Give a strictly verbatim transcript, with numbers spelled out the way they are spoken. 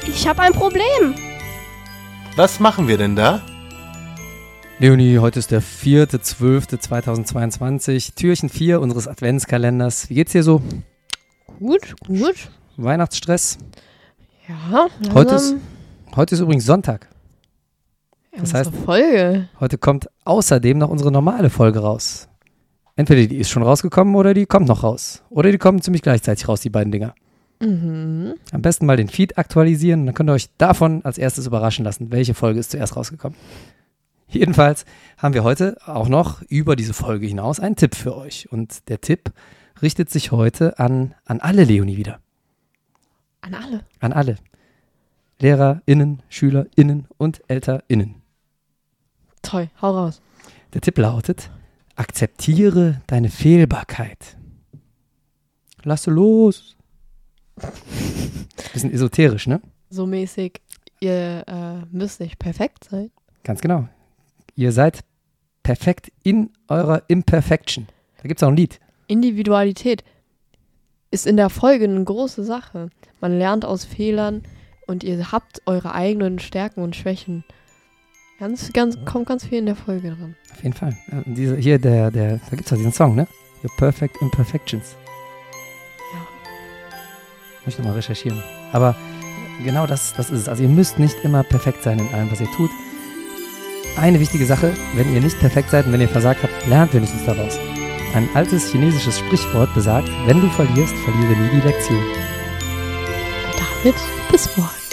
Ich habe ein Problem. Was machen wir denn da? Leonie, heute ist der vierte zwölfte zweitausendzweiundzwanzig, Türchen vier unseres Adventskalenders. Wie geht's dir so? Gut, gut. Weihnachtsstress? Ja. Heute ist, heute ist übrigens Sonntag. Das heißt, Folge. Heute kommt außerdem noch unsere normale Folge raus. Entweder die ist schon rausgekommen oder die kommt noch raus. Oder die kommen ziemlich gleichzeitig raus, die beiden Dinger. Mhm. Am besten mal den Feed aktualisieren, dann könnt ihr euch davon als erstes überraschen lassen, welche Folge ist zuerst rausgekommen. Jedenfalls haben wir heute auch noch über diese Folge hinaus einen Tipp für euch. Und der Tipp richtet sich heute an, an alle, Leonie, wieder. An alle? An alle. LehrerInnen, SchülerInnen und ElternInnen. Toll, hau raus. Der Tipp lautet: Akzeptiere deine Fehlbarkeit. Lasse los. Bisschen esoterisch, ne? So mäßig, ihr äh, müsst nicht perfekt sein. Ganz genau. Ihr seid perfekt in eurer Imperfection. Da gibt es auch ein Lied. Individualität ist in der Folge eine große Sache. Man lernt aus Fehlern und ihr habt eure eigenen Stärken und Schwächen. Ganz, ganz, kommt ganz viel in der Folge dran. Auf jeden Fall. Äh, diese, hier, der, der, da gibt es doch diesen Song, ne? Your Perfect Imperfections. Ja. Muss ich nochmal recherchieren. Aber genau das, das ist es. Also ihr müsst nicht immer perfekt sein in allem, was ihr tut. Eine wichtige Sache: Wenn ihr nicht perfekt seid und wenn ihr versagt habt, lernt wenigstens daraus. Ein altes chinesisches Sprichwort besagt: Wenn du verlierst, verliere nie die Lektion. Und damit bis morgen.